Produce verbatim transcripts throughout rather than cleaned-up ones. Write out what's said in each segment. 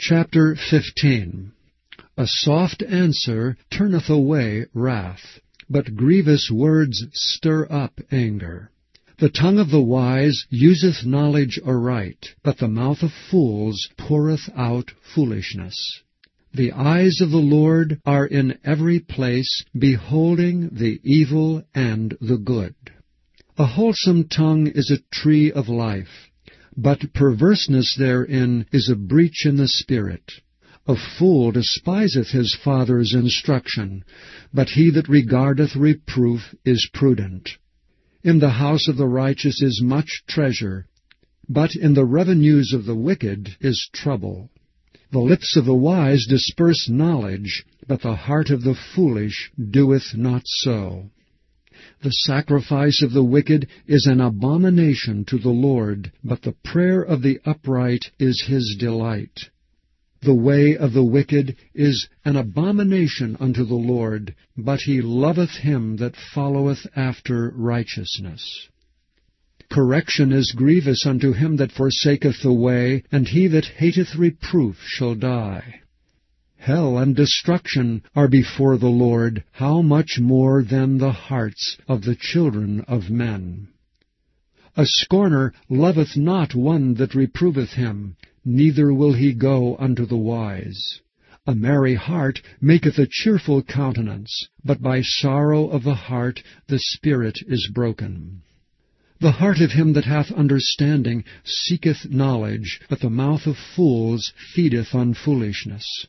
Chapter fifteen. A soft answer turneth away wrath, but grievous words stir up anger. The tongue of the wise useth knowledge aright, but the mouth of fools poureth out foolishness. The eyes of the Lord are in every place, beholding the evil and the good. A wholesome tongue is a tree of life, but perverseness therein is a breach in the spirit. A fool despiseth his father's instruction, but he that regardeth reproof is prudent. In the house of the righteous is much treasure, but in the revenues of the wicked is trouble. The lips of the wise disperse knowledge, but the heart of the foolish doeth not so. The sacrifice of the wicked is an abomination to the Lord, but the prayer of the upright is his delight. The way of the wicked is an abomination unto the Lord, but he loveth him that followeth after righteousness. Correction is grievous unto him that forsaketh the way, and he that hateth reproof shall die. Hell and destruction are before the Lord, how much more than the hearts of the children of men? A scorner loveth not one that reproveth him, neither will he go unto the wise. A merry heart maketh a cheerful countenance, but by sorrow of the heart the spirit is broken. The heart of him that hath understanding seeketh knowledge, but the mouth of fools feedeth on foolishness.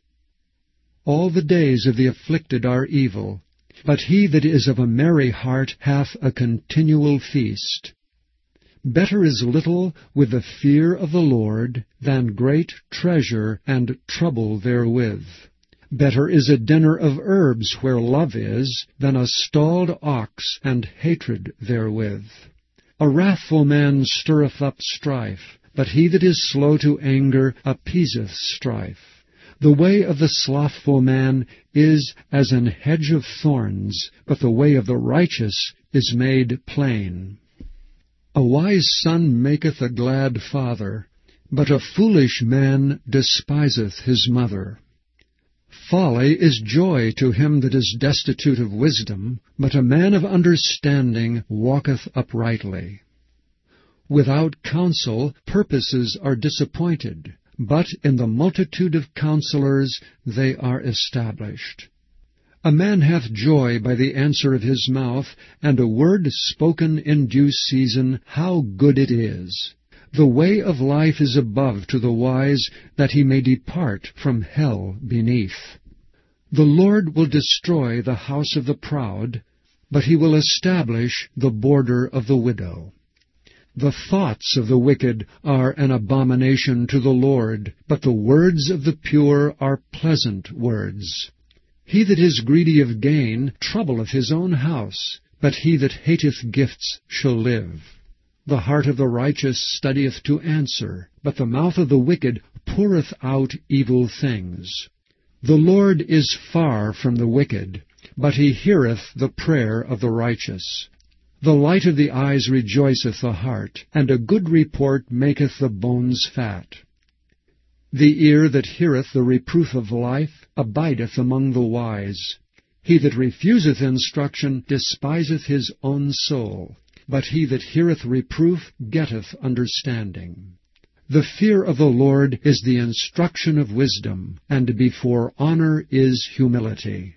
All the days of the afflicted are evil, but he that is of a merry heart hath a continual feast. Better is little with the fear of the Lord than great treasure and trouble therewith. Better is a dinner of herbs where love is than a stalled ox and hatred therewith. A wrathful man stirreth up strife, but he that is slow to anger appeaseth strife. The way of the slothful man is as an hedge of thorns, but the way of the righteous is made plain. A wise son maketh a glad father, but a foolish man despiseth his mother. Folly is joy to him that is destitute of wisdom, but a man of understanding walketh uprightly. Without counsel purposes are disappointed, but in the multitude of counselors they are established. A man hath joy by the answer of his mouth, and a word spoken in due season, how good it is! The way of life is above to the wise, that he may depart from hell beneath. The Lord will destroy the house of the proud, but he will establish the border of the widow. The thoughts of the wicked are an abomination to the Lord, but the words of the pure are pleasant words. He that is greedy of gain troubleth his own house, but he that hateth gifts shall live. The heart of the righteous studieth to answer, but the mouth of the wicked poureth out evil things. The Lord is far from the wicked, but he heareth the prayer of the righteous. The light of the eyes rejoiceth the heart, and a good report maketh the bones fat. The ear that heareth the reproof of life abideth among the wise. He that refuseth instruction despiseth his own soul, but he that heareth reproof getteth understanding. The fear of the Lord is the instruction of wisdom, and before honor is humility.